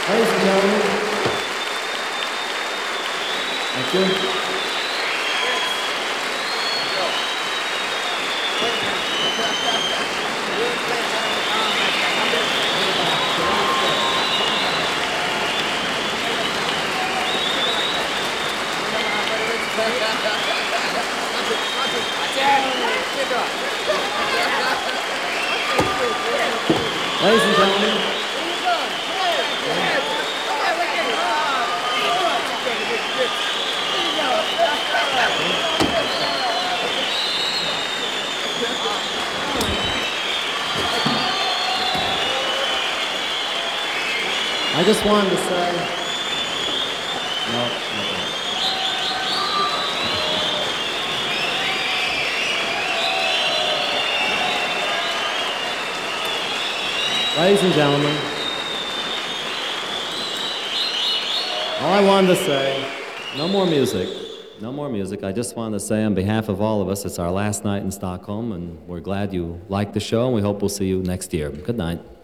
Ladies and gentlemen, thank you. Ladies and gentlemen, I just wanted to say, no, no. Ladies and gentlemen, all I wanted to say, no more music. No more music. I just wanted to say on behalf of all of us, it's our last night in Stockholm, and we're glad you liked the show, and we hope we'll see you next year. Good night.